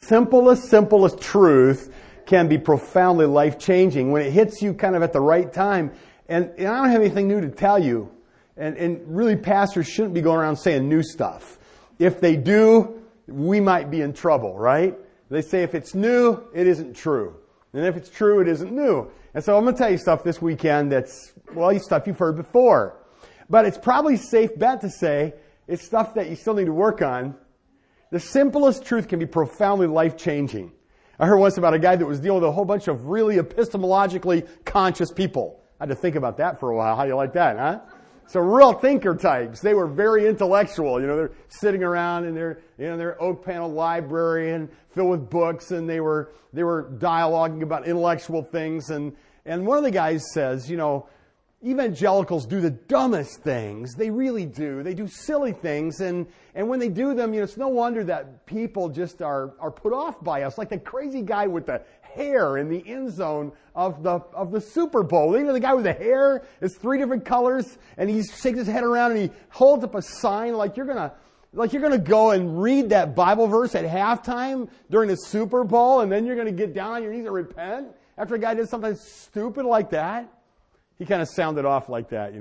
simplest truth can be profoundly life-changing when it hits you kind of at the right time. And I don't have anything new to tell you. And really, pastors shouldn't be going around saying new stuff. If they do, we might be in trouble, right? They say if it's new, it isn't true. And if it's true, it isn't new. And so I'm going to tell you stuff this weekend that's, well, stuff you've heard before. But it's probably a safe bet to say it's stuff that you still need to work on. The simplest truth can be profoundly life-changing. I heard once about a guy that was dealing with a whole bunch of really epistemologically conscious people. I had to think about that for a while. How do you like that, huh? So real thinker types. They were very intellectual. They're sitting around in their oak panel library and filled with books, and they were dialoguing about intellectual things. And one of the guys says, evangelicals do the dumbest things. They really do. They do silly things, and when they do them, it's no wonder that people just are put off by us. Like the crazy guy with the hair in the end zone of the Super Bowl. The guy with the hair is 3 different colors, and he shakes his head around and he holds up a sign like you're gonna go and read that Bible verse at halftime during the Super Bowl, and then you're gonna get down on your knees and repent after a guy did something stupid like that. He kind of sounded off like that,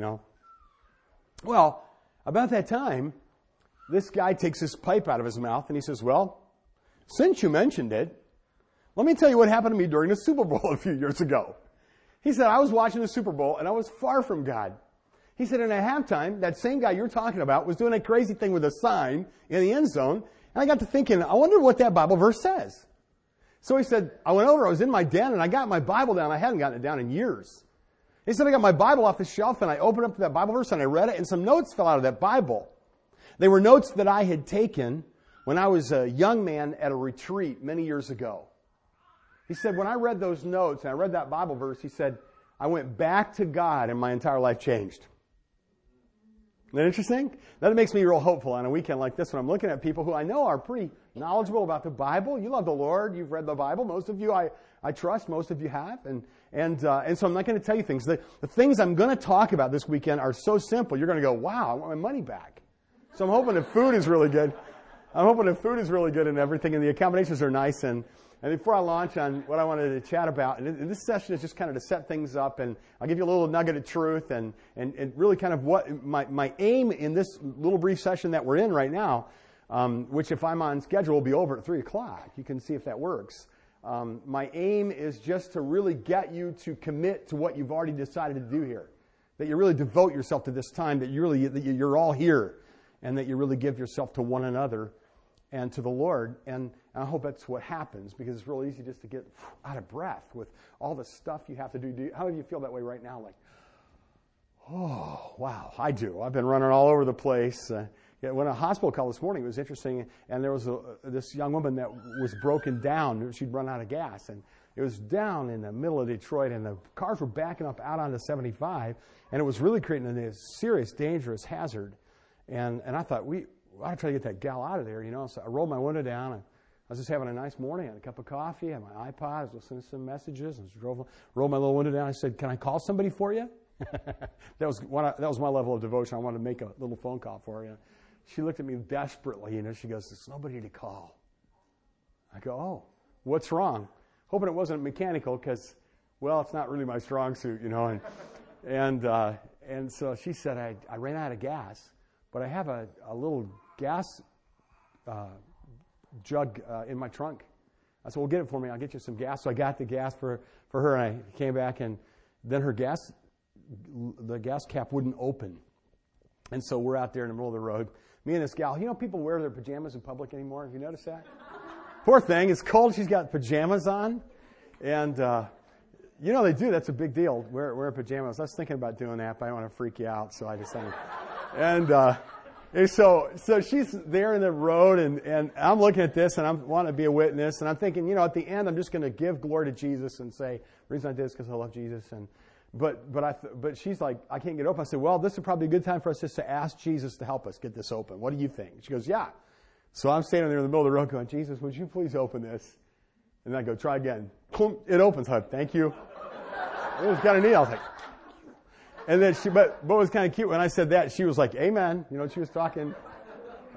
Well, about that time, this guy takes his pipe out of his mouth and he says, well, since you mentioned it, let me tell you what happened to me during the Super Bowl a few years ago. He said, I was watching the Super Bowl and I was far from God. He said, and at halftime, that same guy you're talking about was doing a crazy thing with a sign in the end zone. And I got to thinking, I wonder what that Bible verse says. So he said, I went over, I was in my den and I got my Bible down. I hadn't gotten it down in years. He said, I got my Bible off the shelf and I opened up that Bible verse and I read it, and some notes fell out of that Bible. They were notes that I had taken when I was a young man at a retreat many years ago. He said, when I read those notes and I read that Bible verse, he said, I went back to God and my entire life changed. Isn't that interesting? That makes me real hopeful on a weekend like this when I'm looking at people who I know are pretty knowledgeable about the Bible. You love the Lord. You've read the Bible. Most of you, I trust. Most of you have. And so I'm not going to tell you things. The things I'm going to talk about this weekend are so simple. You're going to go, wow, I want my money back. So I'm hoping the food is really good. And everything, and the accommodations are nice. And before I launch on what I wanted to chat about, and this session is just kind of to set things up, and I'll give you a little nugget of truth, and really kind of what my aim in this little brief session that we're in right now, which if I'm on schedule will be over at 3 o'clock. You can see if that works. My aim is just to really get you to commit to what you've already decided to do here, that you really devote yourself to this time, that you're all here, and that you really give yourself to one another and to the Lord. And I hope that's what happens, because it's real easy just to get out of breath with all the stuff you have to do. How do you feel that way right now? Like, oh, wow, I do. I've been running all over the place. When a hospital call this morning, it was interesting, and there was this young woman that was broken down. She'd run out of gas, and it was down in the middle of Detroit, and the cars were backing up out onto 75, and it was really creating a serious, dangerous hazard. And I thought, we ought to try to get that gal out of there, So I rolled my window down, and I was just having a nice morning. I had a cup of coffee, I had my iPod, I was listening to some messages, and rolled my little window down. I said, can I call somebody for you? that was my level of devotion. I wanted to make a little phone call for you. She looked at me desperately, She goes, there's nobody to call. I go, oh, what's wrong? Hoping it wasn't mechanical, because, well, it's not really my strong suit, And so she said, I ran out of gas, but I have a little gas jug in my trunk. I said, well, get it for me. I'll get you some gas. So I got the gas for her, and I came back, and then the gas cap wouldn't open. And so we're out there in the middle of the road. Me and this gal, people wear their pajamas in public anymore. Have you noticed that? Poor thing. It's cold. She's got pajamas on. And, they do. That's a big deal. Wear pajamas. I was thinking about doing that, but I don't want to freak you out, so I decided. And so she's there in the road, and I'm looking at this, and I want to be a witness. And I'm thinking, at the end, I'm just going to give glory to Jesus and say, the reason I did this is because I love Jesus. But she's like, I can't get it open. I said, well, this is probably a good time for us just to ask Jesus to help us get this open. What do you think? She goes, yeah. So I'm standing there in the middle of the road going, Jesus, would you please open this? And I go, try again. It opens. Thank you. It was kind of neat. I was like, and then but what was kind of cute when I said that, she was like, amen. She was talking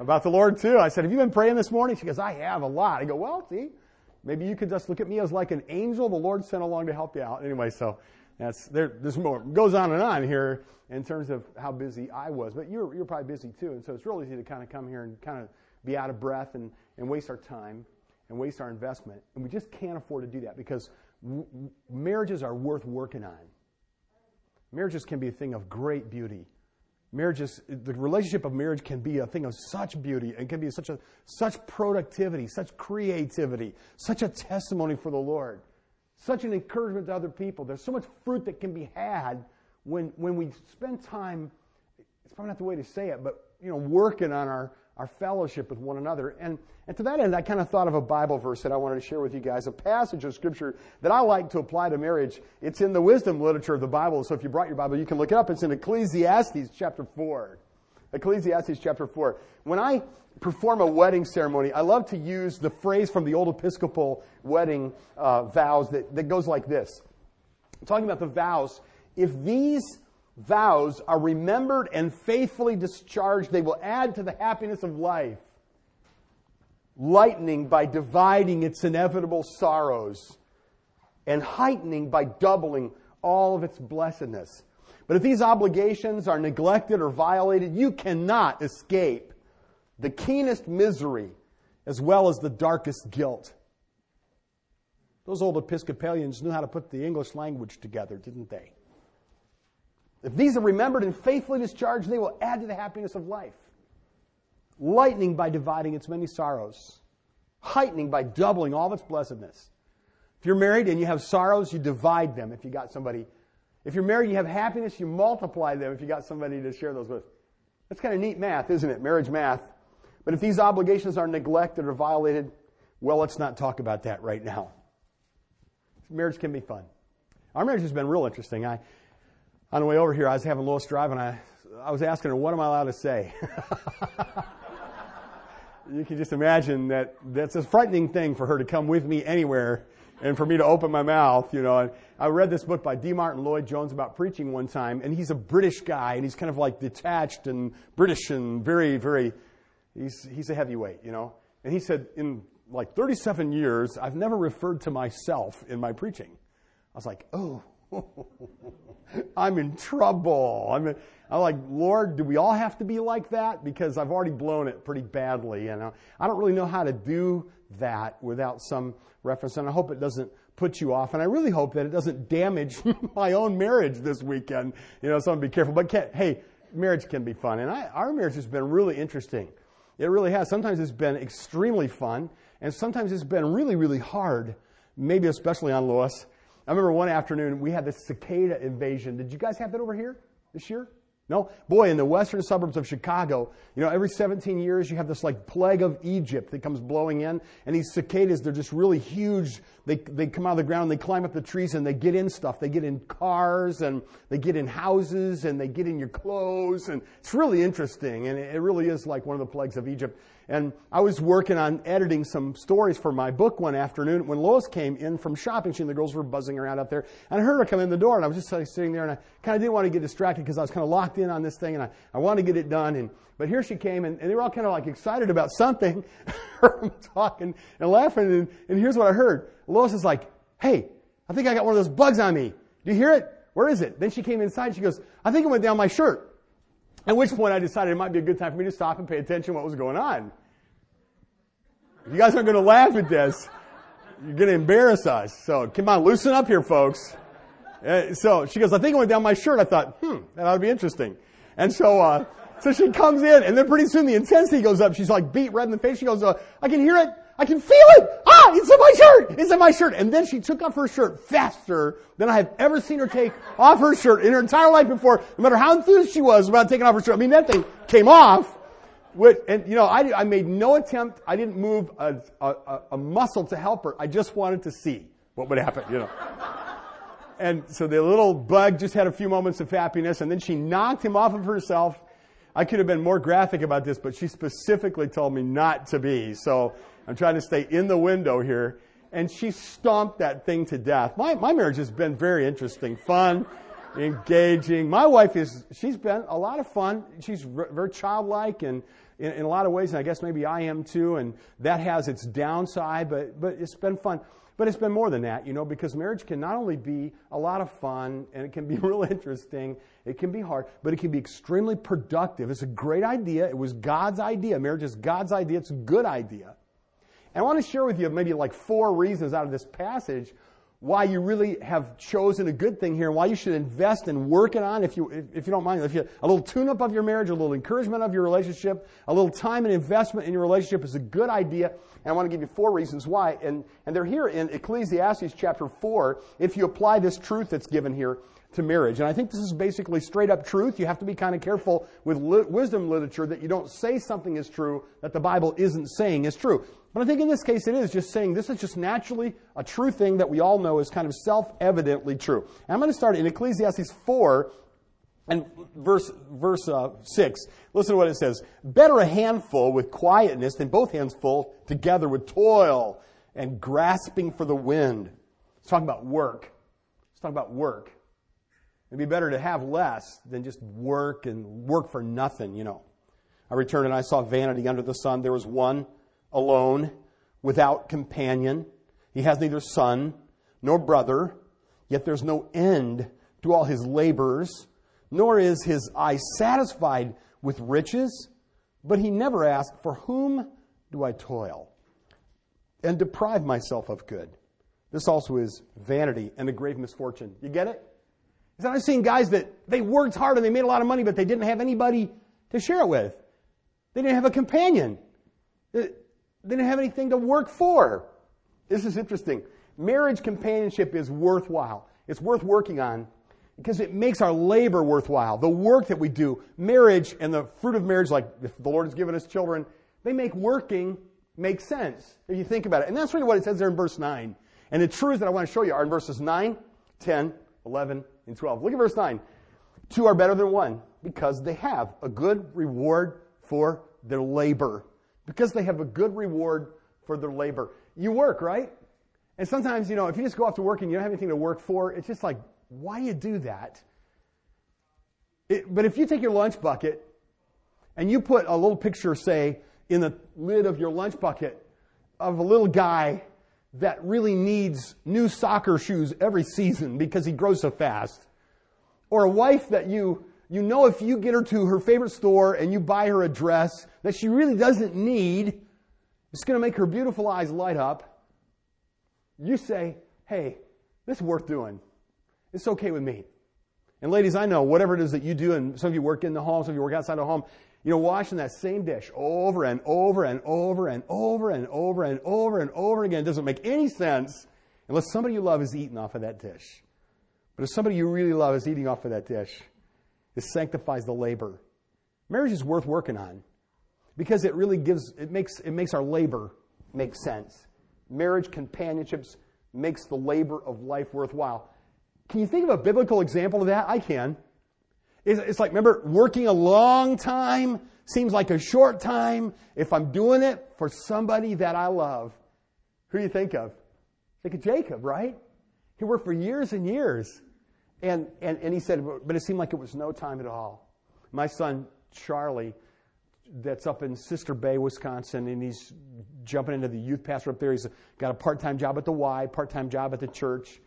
About the Lord too. I said, have you been praying this morning? She goes, I have a lot. I go, well, see, maybe you could just look at me as like an angel the Lord sent along to help you out. Anyway, so there's more. It goes on here in terms of how busy I was. But you're probably busy too. And so it's real easy to kind of come here and kind of be out of breath and waste our time and waste our investment. And we just can't afford to do that because marriages are worth working on. Marriages can be a thing of great beauty. The relationship of marriage can be a thing of such beauty and can be such productivity, such creativity, such a testimony for the Lord, such an encouragement to other people. There's so much fruit that can be had when we spend time, it's probably not the way to say it, but working on our fellowship with one another. And to that end, I kind of thought of a Bible verse that I wanted to share with you guys, a passage of Scripture that I like to apply to marriage. It's in the wisdom literature of the Bible, so if you brought your Bible, you can look it up. It's in Ecclesiastes chapter 4. Ecclesiastes chapter 4. When I perform a wedding ceremony, I love to use the phrase from the old Episcopal wedding vows that goes like this. I'm talking about the vows. If these vows are remembered and faithfully discharged, they will add to the happiness of life, lightening by dividing its inevitable sorrows, and heightening by doubling all of its blessedness. But if these obligations are neglected or violated, you cannot escape the keenest misery as well as the darkest guilt. Those old Episcopalians knew how to put the English language together, didn't they? If these are remembered and faithfully discharged, they will add to the happiness of life, lightening by dividing its many sorrows, heightening by doubling all of its blessedness. If you're married and you have sorrows, you divide them if you got somebody. If you're married and you have happiness, you multiply them if you got somebody to share those with. That's kind of neat math, isn't it? Marriage math. But if these obligations are neglected or violated, well, let's not talk about that right now. Marriage can be fun. Our marriage has been real interesting. On the way over here, I was having Lois drive, and I was asking her, what am I allowed to say? You can just imagine that's a frightening thing for her to come with me anywhere and for me to open my mouth, And I read this book by D. Martin Lloyd-Jones about preaching one time, and he's a British guy, and he's kind of like detached and British and very, very, he's a heavyweight, And he said, in like 37 years, I've never referred to myself in my preaching. I was like, oh. I'm in trouble. I'm like, Lord, do we all have to be like that? Because I've already blown it pretty badly. I don't really know how to do that without some reference. And I hope it doesn't put you off. And I really hope that it doesn't damage my own marriage this weekend. So be careful. But hey, marriage can be fun. And our marriage has been really interesting. It really has. Sometimes it's been extremely fun. And sometimes it's been really, really hard. Maybe especially on Lois. I remember one afternoon we had this cicada invasion. Did you guys have that over here this year? No? Boy, in the western suburbs of Chicago, every 17 years you have this like plague of Egypt that comes blowing in. And these cicadas, they're just really huge. They come out of the ground, they climb up the trees, and they get in stuff. They get in cars, and they get in houses, and they get in your clothes. And it's really interesting. And it really is like one of the plagues of Egypt. And I was working on editing some stories for my book one afternoon when Lois came in from shopping. She and the girls were buzzing around out there. And I heard her come in the door, and I was just sitting there, and I kind of didn't want to get distracted because I was kind of locked in on this thing, and I wanted to get it done. But here she came, and they were all kind of like excited about something. Heard them talking and laughing, and here's what I heard. Lois is like, hey, I think I got one of those bugs on me. Do you hear it? Where is it? Then she came inside, she goes, I think it went down my shirt. At which point I decided it might be a good time for me to stop and pay attention to what was going on. If you guys aren't going to laugh at this, you're going to embarrass us. So come on, loosen up here, folks. So she goes, I think it went down my shirt. I thought, that ought to be interesting. And so she comes in, and then pretty soon the intensity goes up. She's like beat red in the face. She goes, I can hear it. I can feel it. It's in my shirt. It's in my shirt. And then she took off her shirt faster than I have ever seen her take off her shirt in her entire life before, no matter how enthused she was about taking off her shirt. I mean, that thing came off. I made no attempt. I didn't move a muscle to help her. I just wanted to see what would happen, And so the little bug just had a few moments of happiness, and then she knocked him off of herself. I could have been more graphic about this, but she specifically told me not to be. So I'm trying to stay in the window here. And she stomped that thing to death. My marriage has been very interesting, fun, engaging. My wife she's been a lot of fun. She's very childlike and in a lot of ways, and I guess maybe I am too, and that has its downside, but it's been fun. But it's been more than that, because marriage can not only be a lot of fun, and it can be real interesting, it can be hard, but it can be extremely productive. It's a great idea. It was God's idea. Marriage is God's idea. It's a good idea. And I want to share with you maybe like 4 reasons out of this passage why you really have chosen a good thing here, and why you should invest in working on, if you don't mind, a little tune-up of your marriage, a little encouragement of your relationship, a little time and investment in your relationship is a good idea. And I want to give you 4 reasons why. And they're here in Ecclesiastes chapter 4, if you apply this truth that's given here to marriage. And I think this is basically straight-up truth. You have to be kind of careful with wisdom literature that you don't say something is true that the Bible isn't saying is true. But I think in this case it is just saying this is just naturally a true thing that we all know is kind of self-evidently true. And I'm going to start in Ecclesiastes 4 and verse 6. Listen to what it says. Better a handful with quietness than both hands full together with toil and grasping for the wind. Let's talk about work. It'd be better to have less than just work and work for nothing, I returned and I saw vanity under the sun. There was one alone, without companion. He has neither son nor brother, yet there's no end to all his labors, nor is his eye satisfied with riches, but he never asks, for whom do I toil and deprive myself of good? This also is vanity and a grave misfortune. You get it? Because I've seen guys that they worked hard and they made a lot of money, but they didn't have anybody to share it with. They didn't have a companion. They didn't have anything to work for. This is interesting. Marriage companionship is worthwhile. It's worth working on because it makes our labor worthwhile. The work that we do, marriage and the fruit of marriage, like if the Lord has given us children, they make working make sense if you think about it. And that's really what it says there in verse 9. And the truths that I want to show you are in verses 9, 10, 11, and 12. Look at verse 9. 2 are better than 1 because they have a good reward for their labor. Because they have a good reward for their labor. You work, right? And sometimes, if you just go off to work and you don't have anything to work for, it's just like, why do you do that? But if you take your lunch bucket and you put a little picture, say, in the lid of your lunch bucket of a little guy that really needs new soccer shoes every season because he grows so fast, or a wife that you if you get her to her favorite store and you buy her a dress that she really doesn't need, it's going to make her beautiful eyes light up. You say, hey, this is worth doing. It's okay with me. And ladies, I know whatever it is that you do, and some of you work in the home, some of you work outside the home, washing that same dish over and over and over and over and over and over and over again. It doesn't make any sense unless somebody you love is eating off of that dish. But if somebody you really love is eating off of that dish, it sanctifies the labor. Marriage is worth working on because it really makes our labor make sense. Marriage companionships makes the labor of life worthwhile. Can you think of a biblical example of that? I can. It's like, remember, working a long time seems like a short time if I'm doing it for somebody that I love. Who do you think of? Think of Jacob, right? He worked for years and years. And he said, but it seemed like it was no time at all. My son, Charlie, that's up in Sister Bay, Wisconsin, and he's jumping into the youth pastor up there. He's got a part-time job at the Y, part-time job at the church.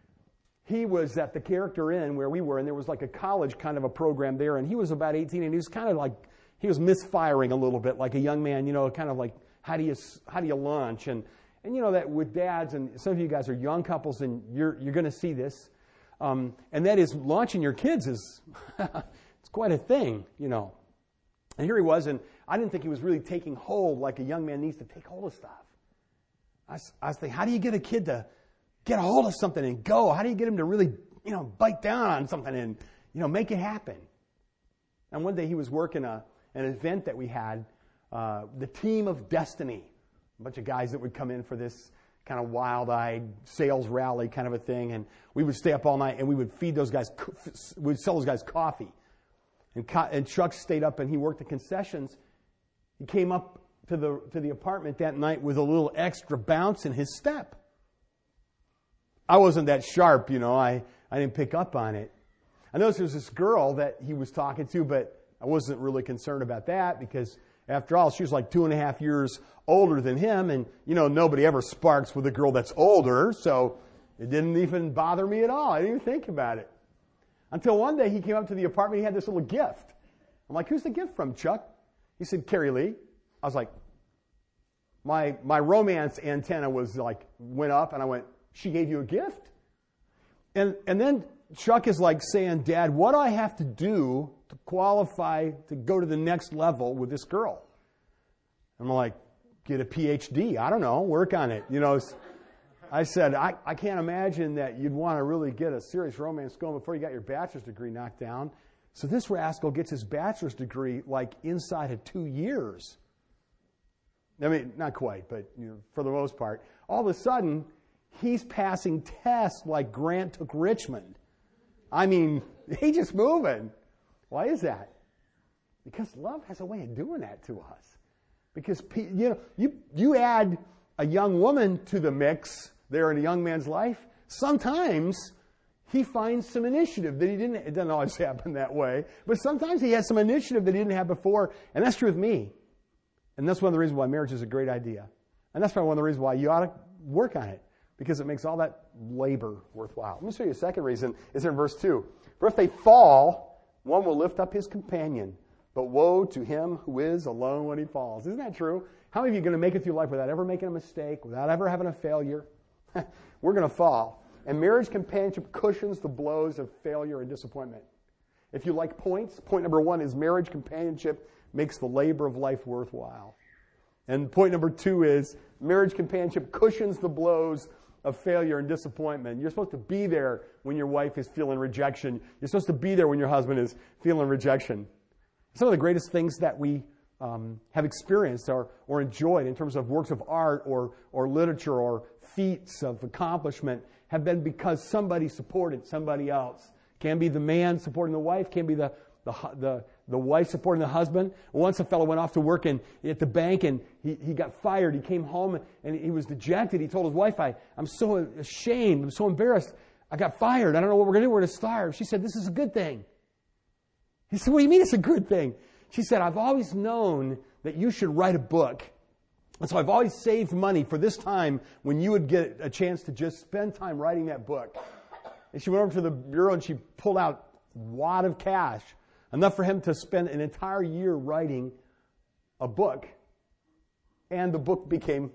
He was at the Character Inn where we were, and there was like a college kind of a program there, and he was about 18, and he was kind of like, he was misfiring a little bit, like a young man, kind of like, how do you launch? And that with dads, and some of you guys are young couples, and you're going to see this. And that is launching your kids is it's quite a thing, And here he was, and I didn't think he was really taking hold like a young man needs to take hold of stuff. I was thinking, how do you get a kid to get a hold of something and go? How do you get him to really, bite down on something and, make it happen? And one day he was working an event that we had, the Team of Destiny, a bunch of guys that would come in for this kind of wild-eyed sales rally kind of a thing, and we would stay up all night and we would feed those guys, we'd sell those guys coffee. And Chuck stayed up and he worked the concessions. He came up to the apartment that night with a little extra bounce in his step. I wasn't that sharp, I didn't pick up on it. I noticed there was this girl that he was talking to, but I wasn't really concerned about that because After all, she was like 2.5 years older than him, and, nobody ever sparks with a girl that's older, so it didn't even bother me at all. I didn't even think about it. Until one day he came up to the apartment, he had this little gift. I'm like, who's the gift from, Chuck? He said, Carrie Lee. I was like, my romance antenna went up, and I went, she gave you a gift? And then Chuck is like saying, Dad, what do I have to do to qualify to go to the next level with this girl? I'm like, get a PhD. I don't know. Work on it. I said, I can't imagine that you'd want to really get a serious romance going before you got your bachelor's degree knocked down. So this rascal gets his bachelor's degree inside of 2 years. I mean, not quite, but for the most part. All of a sudden, he's passing tests like Grant took Richmond. I mean, he's just moving. Why is that? Because love has a way of doing that to us. Because, you add a young woman to the mix there in a young man's life, sometimes he finds some initiative that he didn't. It doesn't always happen that way, but sometimes he has some initiative that he didn't have before, and that's true with me. And that's one of the reasons why marriage is a great idea. And that's probably one of the reasons why you ought to work on it, because it makes all that labor worthwhile. Let me show you a second reason. It's in verse 2. For if they fall, one will lift up his companion, but woe to him who is alone when he falls. Isn't that true? How many of you are going to make it through life without ever making a mistake, without ever having a failure? We're going to fall. And marriage companionship cushions the blows of failure and disappointment. If you like points, point number 1 is marriage companionship makes the labor of life worthwhile. And point number 2 is marriage companionship cushions the blows of failure and disappointment. You're supposed to be there when your wife is feeling rejection. You're supposed to be there when your husband is feeling rejection. Some of the greatest things that we have experienced or enjoyed in terms of works of art or literature or feats of accomplishment have been because somebody supported somebody else. Can be the man supporting the wife, can be the wife supporting the husband. Once a fellow went off to work at the bank and he got fired. He came home and he was dejected. He told his wife, I'm so ashamed, I'm so embarrassed. I got fired. I don't know what we're going to do. We're going to starve. She said, this is a good thing. He said, what do you mean it's a good thing? She said, I've always known that you should write a book. And so I've always saved money for this time when you would get a chance to just spend time writing that book. And she went over to the bureau and she pulled out a wad of cash, enough for him to spend an entire year writing a book. And the book became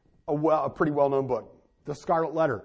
a pretty well-known book, The Scarlet Letter.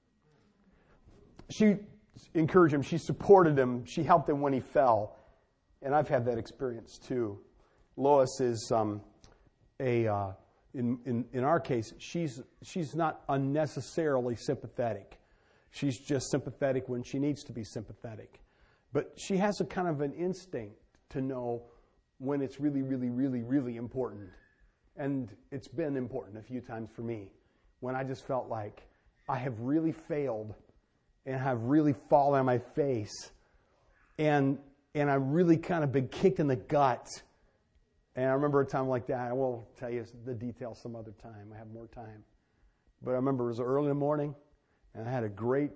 She encouraged him. She supported him. She helped him when he fell. And I've had that experience too. Lois is in our case, she's not unnecessarily sympathetic. She's just sympathetic when she needs to be sympathetic. But she has a kind of an instinct to know when it's really, really, really, really important. And it's been important a few times for me when I just felt like I have really failed and have really fallen on my face. And I've really kind of been kicked in the gut. And I remember a time like that. I will tell you the details some other time. I have more time. But I remember it was early in the morning, and I had a great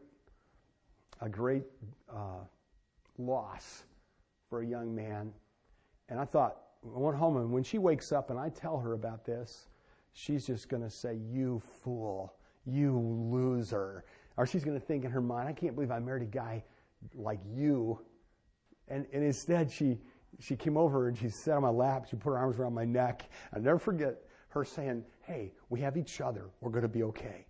loss for a young man. And I thought, I went home, and when she wakes up and I tell her about this, she's just going to say, you fool, you loser. Or she's going to think in her mind, I can't believe I married a guy like you. And instead, she came over and she sat on my lap. She put her arms around my neck. I'll never forget her saying, hey, we have each other. We're going to be okay.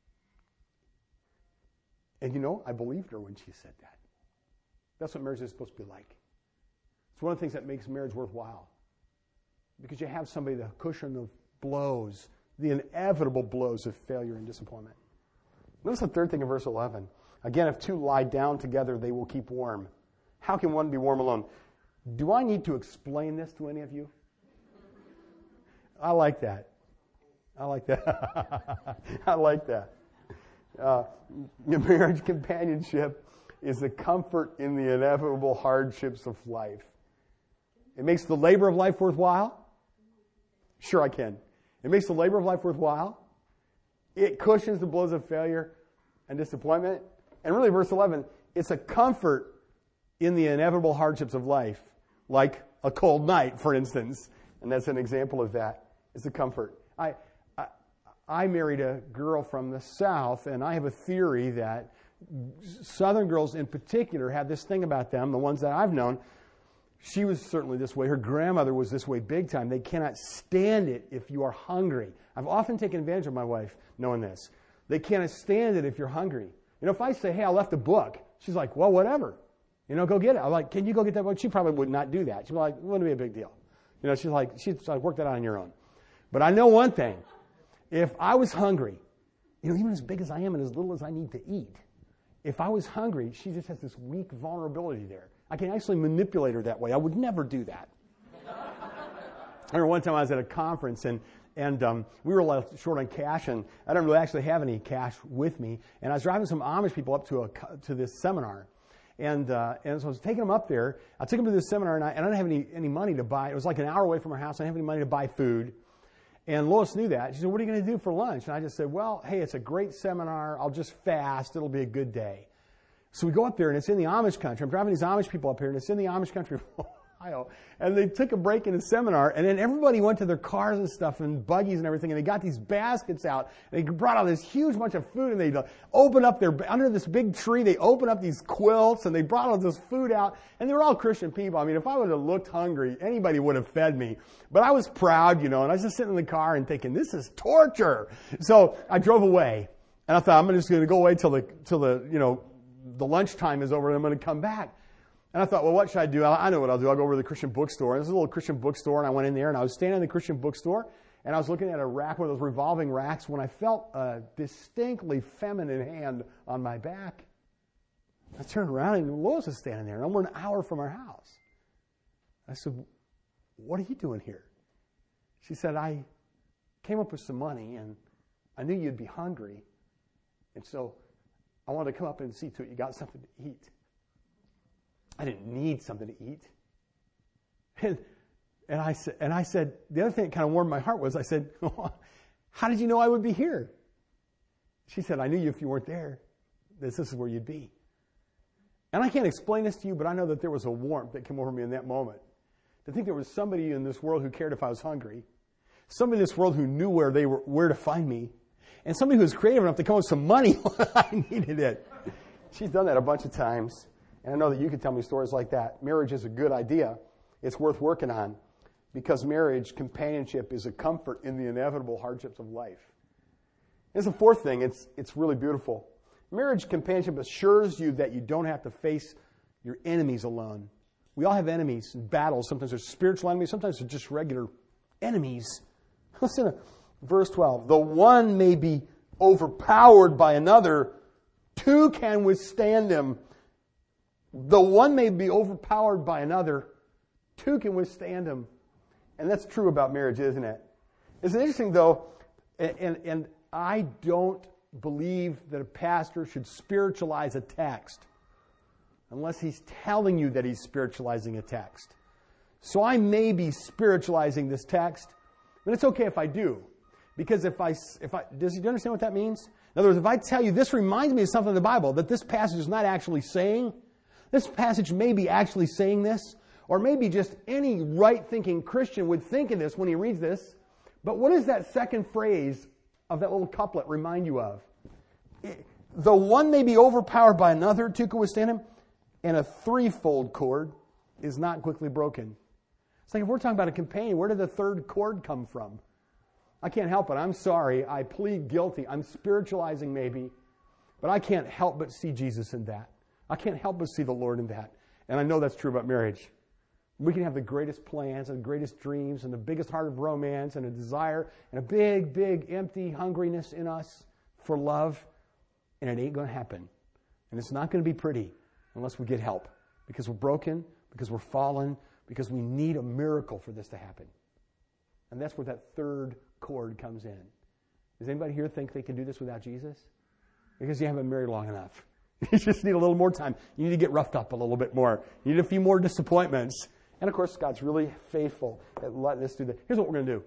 And I believed her when she said that. That's what marriage is supposed to be like. It's one of the things that makes marriage worthwhile. Because you have somebody to cushion the blows, the inevitable blows of failure and disappointment. Notice the third thing in verse 11. Again, if two lie down together, they will keep warm. How can one be warm alone? Do I need to explain this to any of you? I like that. I like that. Marriage companionship is the comfort in the inevitable hardships of life. It makes the labor of life worthwhile. Sure, I can. It makes the labor of life worthwhile. It cushions the blows of failure and disappointment. And really, verse 11, it's a comfort in the inevitable hardships of life, like a cold night, for instance. And that's an example of that. It's a comfort. I married a girl from the South, and I have a theory that Southern girls in particular have this thing about them, the ones that I've known. She was certainly this way. Her grandmother was this way big time. They cannot stand it if you are hungry. I've often taken advantage of my wife knowing this. They cannot stand it if you're hungry. If I say, hey, I left a book, she's like, well, whatever. Go get it. I'm like, can you go get that book? She probably would not do that. She'd be like, it wouldn't be a big deal. She's like, work that out on your own. But I know one thing. If I was hungry, even as big as I am and as little as I need to eat, if I was hungry, she just has this weak vulnerability there. I can actually manipulate her that way. I would never do that. I remember one time I was at a conference and we were a little short on cash, and I didn't really actually have any cash with me. And I was driving some Amish people up to this seminar. And so I was taking them up there. I took them to this seminar, and I didn't have any money to buy. It was like an hour away from our house. I didn't have any money to buy food. And Lois knew that. She said, what are you going to do for lunch? And I just said, well, hey, it's a great seminar. I'll just fast. It'll be a good day. So we go up there, and it's in the Amish country. I'm driving these Amish people up here, and it's in the Amish country of Ohio. And they took a break in the seminar, and then everybody went to their cars and stuff and buggies and everything, and they got these baskets out. And they brought out this huge bunch of food, and they opened up under this big tree, they opened up these quilts, and they brought all this food out. And they were all Christian people. I mean, if I would have looked hungry, anybody would have fed me. But I was proud, and I was just sitting in the car and thinking, this is torture. So I drove away, and I thought, I'm just going to go away till the lunchtime is over, and I'm going to come back. And I thought, well, what should I do? I know what I'll do. I'll go over to the Christian bookstore. And there's a little Christian bookstore, and I went in there, and I was standing in the Christian bookstore, and I was looking at a rack, one of those revolving racks, when I felt a distinctly feminine hand on my back. I turned around, and Lois is standing there, and we're an hour from our house. I said, what are you doing here? She said, I came up with some money, and I knew you'd be hungry, and so I wanted to come up and see to it you got something to eat. I didn't need something to eat. And I said, the other thing that kind of warmed my heart was, I said, how did you know I would be here? She said, I knew you if you weren't there. This is where you'd be. And I can't explain this to you, but I know that there was a warmth that came over me in that moment. To think there was somebody in this world who cared if I was hungry. Somebody in this world who knew where to find me. And somebody who was creative enough to come up with some money when I needed it. She's done that a bunch of times. And I know that you can tell me stories like that. Marriage is a good idea. It's worth working on because marriage, companionship, is a comfort in the inevitable hardships of life. There's a fourth thing. It's really beautiful. Marriage companionship assures you that you don't have to face your enemies alone. We all have enemies and battles. Sometimes they're spiritual enemies. Sometimes they're just regular enemies. Listen to verse 12. The one may be overpowered by another. Two can withstand him. The one may be overpowered by another. Two can withstand him. And that's true about marriage, isn't it? It's interesting, though, and I don't believe that a pastor should spiritualize a text unless he's telling you that he's spiritualizing a text. So I may be spiritualizing this text, but it's okay if I do. Because do you understand what that means? In other words, if I tell you this reminds me of something in the Bible that this passage is not actually saying, this passage may be actually saying this, or maybe just any right-thinking Christian would think of this when he reads this. But what does that second phrase of that little couplet remind you of? The one may be overpowered by another, two can withstand him, and a threefold cord is not quickly broken. It's like if we're talking about a companion, where did the third cord come from? I can't help it. I'm sorry. I plead guilty. I'm spiritualizing maybe, but I can't help but see Jesus in that. I can't help but see the Lord in that. And I know that's true about marriage. We can have the greatest plans and the greatest dreams and the biggest heart of romance and a desire and a big, big, empty hungriness in us for love, and it ain't going to happen. And it's not going to be pretty unless we get help, because we're broken, because we're fallen, because we need a miracle for this to happen. And that's where that third cord comes in. Does anybody here think they can do this without Jesus? Because you haven't been married long enough. You just need a little more time. You need to get roughed up a little bit more. You need a few more disappointments. And of course, God's really faithful at letting us do that. Here's what we're going to do.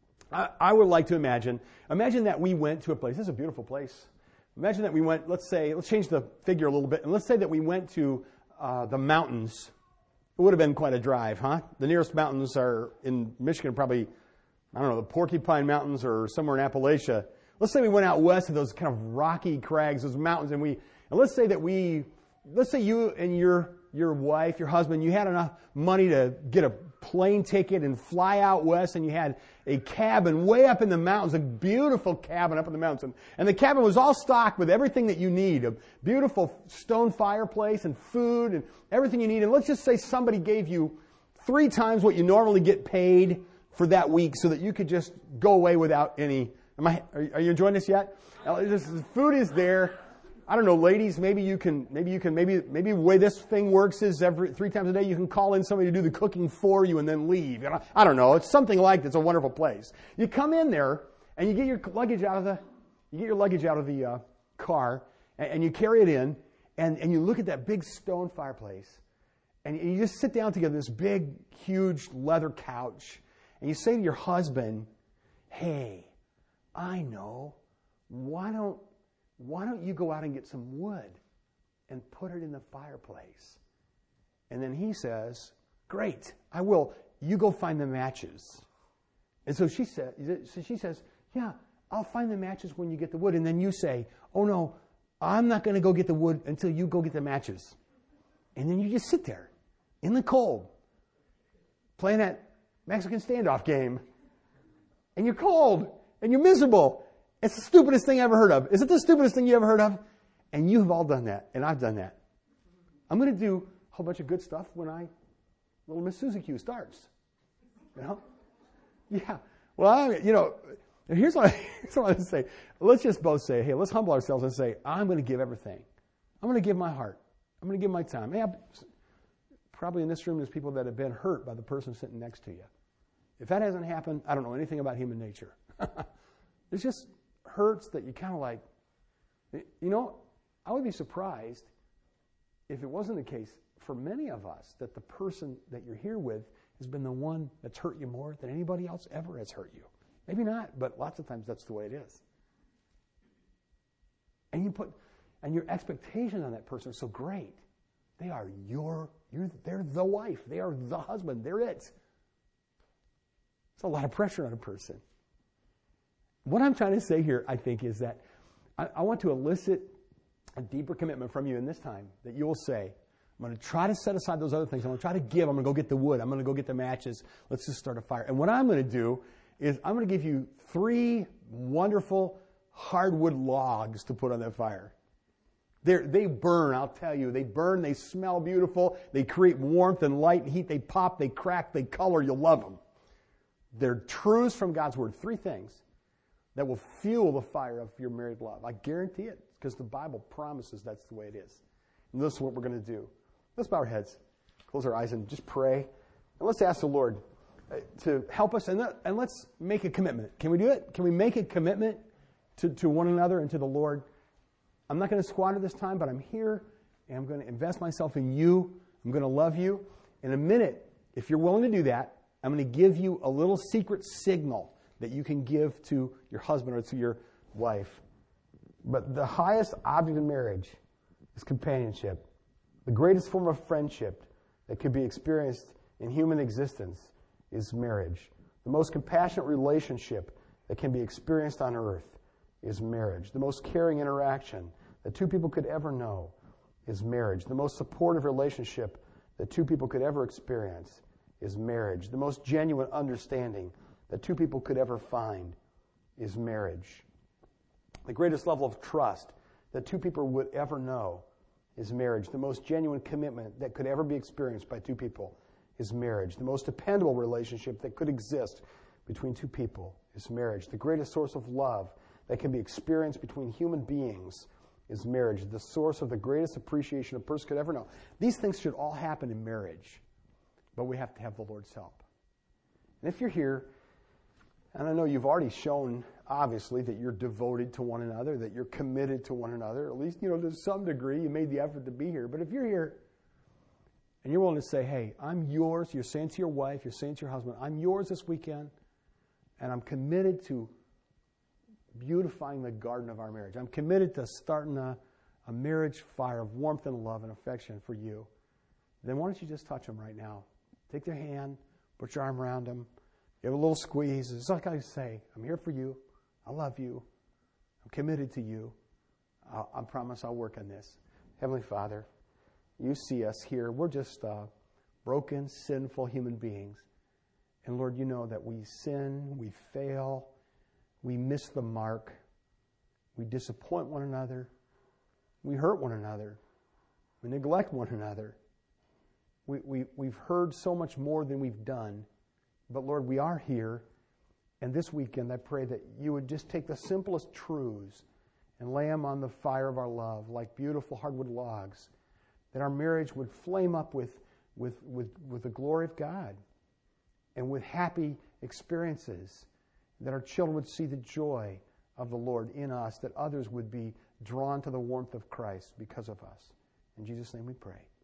I would like to imagine that we went to a place. This is a beautiful place. Imagine that we went, let's change the figure a little bit, and let's say that we went to the mountains It would have been quite a drive, huh? The nearest mountains are in Michigan, probably, I don't know, the Porcupine Mountains or somewhere in Appalachia. Let's say we went out west to those kind of rocky crags, those mountains, and let's say you and your wife, your husband, you had enough money to get a plane ticket and fly out west, and you had a cabin way up in the mountains, a beautiful cabin up in the mountains. And the cabin was all stocked with everything that you need, a beautiful stone fireplace and food and everything you need. And let's just say somebody gave you 3 times what you normally get paid for that week so that you could just go away without any. Are you enjoying this yet? The food is there. I don't know, ladies, maybe the way this thing works is 3 times a day you can call in somebody to do the cooking for you and then leave. I don't know. It's something like that. It's a wonderful place. You come in there and you get your luggage out of the car and you carry it in and you look at that big stone fireplace and you just sit down together, this big, huge leather couch, and you say to your husband, "Hey, I know, why don't you go out and get some wood and put it in the fireplace?" And then he says, "Great, I will. You go find the matches." And so she says, "Yeah, I'll find the matches when you get the wood." And then you say, "Oh no, I'm not going to go get the wood until you go get the matches." And then you just sit there in the cold playing that Mexican standoff game. And you're cold and you're miserable. It's the stupidest thing I ever heard of. Is it the stupidest thing you ever heard of? And you have all done that, and I've done that. I'm going to do a whole bunch of good stuff when little Miss Susie Q starts. You know? Yeah. Well, here's what I want to say. Let's just both say, hey, let's humble ourselves and say, I'm going to give everything. I'm going to give my heart. I'm going to give my time. Hey, probably in this room there's people that have been hurt by the person sitting next to you. If that hasn't happened, I don't know anything about human nature. There's just hurts that you kind of like, I would be surprised if it wasn't the case for many of us that the person that you're here with has been the one that's hurt you more than anybody else ever has hurt you. Maybe not, but lots of times that's the way it is. And your expectations on that person are so great. They are they're the wife. They are the husband. They're it. It's a lot of pressure on a person. What I'm trying to say here, I think, is that I want to elicit a deeper commitment from you in this time that you will say, I'm going to try to set aside those other things. I'm going to try to give. I'm going to go get the wood. I'm going to go get the matches. Let's just start a fire. And what I'm going to do is I'm going to give you 3 wonderful hardwood logs to put on that fire. They burn, I'll tell you. They burn. They smell beautiful. They create warmth and light and heat. They pop. They crack. They color. You'll love them. They're truths from God's Word. 3 things that will fuel the fire of your married love. I guarantee it, because the Bible promises that's the way it is. And this is what we're going to do. Let's bow our heads, close our eyes, and just pray. And let's ask the Lord to help us, and let's make a commitment. Can we do it? Can we make a commitment to one another and to the Lord? I'm not going to squander this time, but I'm here, and I'm going to invest myself in you. I'm going to love you. In a minute, if you're willing to do that, I'm going to give you a little secret signal that you can give to your husband or to your wife. But the highest object in marriage is companionship. The greatest form of friendship that could be experienced in human existence is marriage. The most compassionate relationship that can be experienced on earth is marriage. The most caring interaction that 2 people could ever know is marriage. The most supportive relationship that 2 people could ever experience is marriage. The most genuine understanding that 2 people could ever find is marriage. The greatest level of trust that 2 people would ever know is marriage. The most genuine commitment that could ever be experienced by 2 people is marriage. The most dependable relationship that could exist between 2 people is marriage. The greatest source of love that can be experienced between human beings is marriage. The source of the greatest appreciation a person could ever know. These things should all happen in marriage, but we have to have the Lord's help. And if you're here, and I know you've already shown, obviously, that you're devoted to one another, that you're committed to one another, at least, to some degree, you made the effort to be here. But if you're here and you're willing to say, hey, I'm yours, you're saying to your wife, you're saying to your husband, I'm yours this weekend, and I'm committed to beautifying the garden of our marriage. I'm committed to starting a marriage fire of warmth and love and affection for you. then why don't you just touch them right now? Take their hand, put your arm around them, give a little squeeze. It's like I say, I'm here for you. I love you. I'm committed to you. I promise I'll work on this. Heavenly Father, you see us here. We're just broken, sinful human beings. And Lord, you know that we sin, we fail, we miss the mark, we disappoint one another, we hurt one another, we neglect one another. We've heard so much more than we've done. But Lord, we are here. And this weekend, I pray that you would just take the simplest truths and lay them on the fire of our love like beautiful hardwood logs, that our marriage would flame up with the glory of God and with happy experiences, that our children would see the joy of the Lord in us, that others would be drawn to the warmth of Christ because of us. In Jesus' name we pray.